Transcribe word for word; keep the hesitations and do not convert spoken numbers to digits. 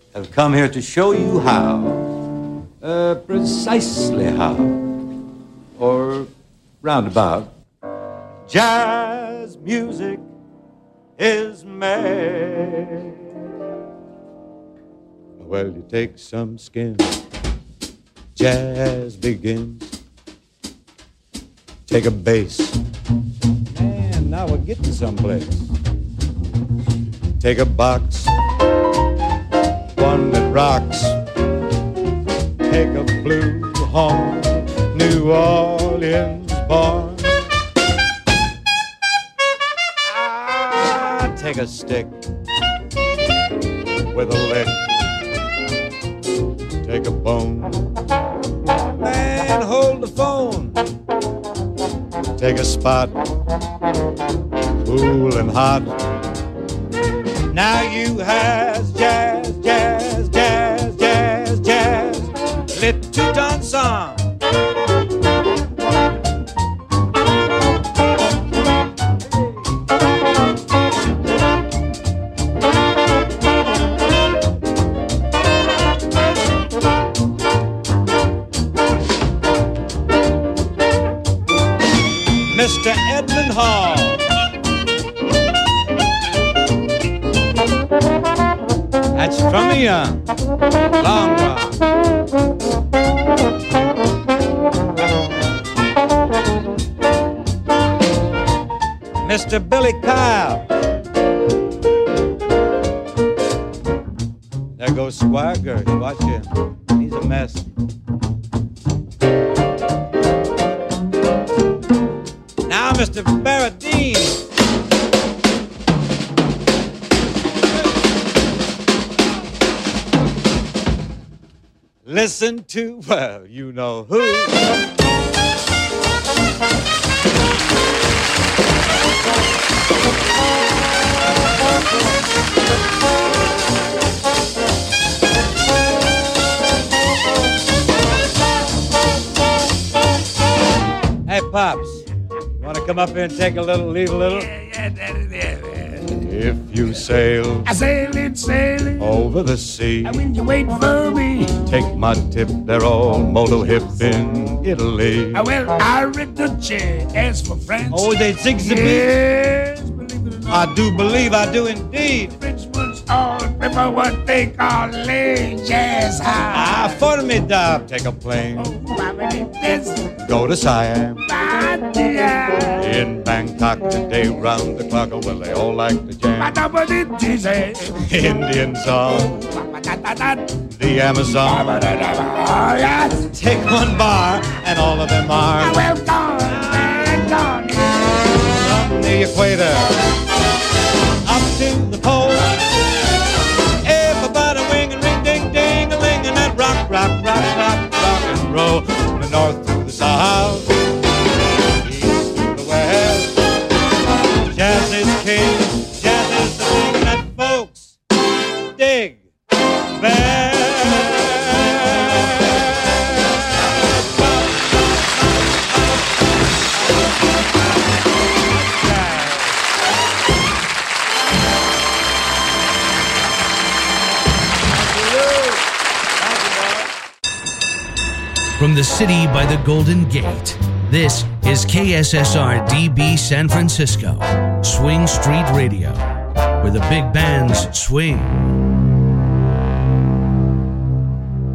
have come here to show you how, uh, precisely how, or roundabout, jazz music is made. Well, you take some skin, jazz begins. Take a bass, man, now we're getting someplace. Take a box, one that rocks. Take a blue horn, New Orleans born. Ah, take a stick with a lick. Take a bone, man, hold the phone. Take a spot, cool and hot. Now you has jazz, jazz, jazz, jazz, jazz, lit two-ton song. Mister Edmund Hall. That's from a young, long rock. Mister Billy Kyle. There goes Squire Gersh. Watch him. He's a mess. Now, Mister Barradine. Listen to, well, you know who. Hey, Pops. Want to come up here and take a little, leave a little? Yeah, yeah, that, yeah, yeah. If you sail, I sail it, sail it, over the sea, and when you wait for me, take my tip, they're all moto hip in Italy. I well, I Reduce, as for France. Oh, they sing the beat? Yes, believe it or not. I do believe, I do indeed. French ones all remember what they call lay jazz high. Ah, formidable, take a plane, Oh, I believe this. go to Siam. Badia. In Bangkok today, round the clock, oh, well, they all like to jam. Indian song, the Amazon. Take one bar, and all of them are Well done, well done. from the equator up to the pole. Everybody wing and ring, ding, ding, a ling, and that rock, rock, rock, rock, rock and roll. From the north to the south, east to the west. Jazz is king, jazz is the thing that folks dig best. From the city by the Golden Gate, this is K S S R D B San Francisco, Swing Street Radio, where the big bands swing.